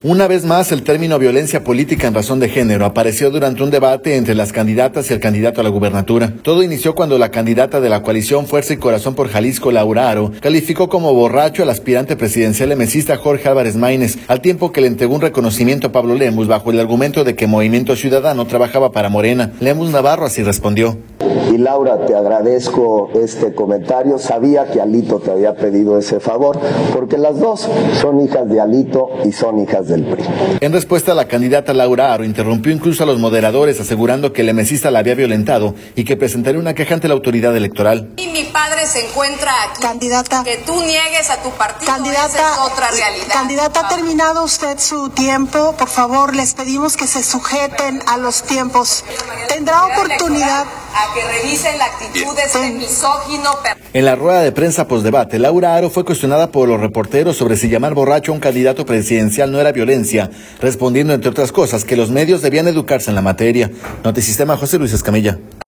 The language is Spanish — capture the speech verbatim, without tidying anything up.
Una vez más, el término violencia política en razón de género apareció durante un debate entre las candidatas y el candidato a la gubernatura. Todo inició cuando la candidata de la coalición Fuerza y Corazón por Jalisco, Laura Aro, calificó como borracho al aspirante presidencial emesista Jorge Álvarez Maínez, al tiempo que le entregó un reconocimiento a Pablo Lemus bajo el argumento de que Movimiento Ciudadano trabajaba para Morena. Lemus Navarro así respondió. Y Laura, te agradezco este comentario. Sabía que Alito te había pedido ese favor, porque las dos son hijas de Alito y son hijas del P R I. En respuesta, la candidata Laura Aro interrumpió incluso a los moderadores, asegurando que el emesista la había violentado y que presentaría una queja ante la autoridad electoral. Y mi padre se encuentra aquí. Candidata. Que tú niegues a tu partido, candidata, esa es otra realidad. Candidata, ha terminado usted su tiempo. Por favor, les pedimos que se sujeten a los tiempos. Tendrá oportunidad a que revisen la actitud de este misógino. En la rueda de prensa postdebate, Laura Aro fue cuestionada por los reporteros sobre si llamar borracho a un candidato presidencial no era violencia, respondiendo entre otras cosas que los medios debían educarse en la materia. Notisistema, José Luis Escamilla.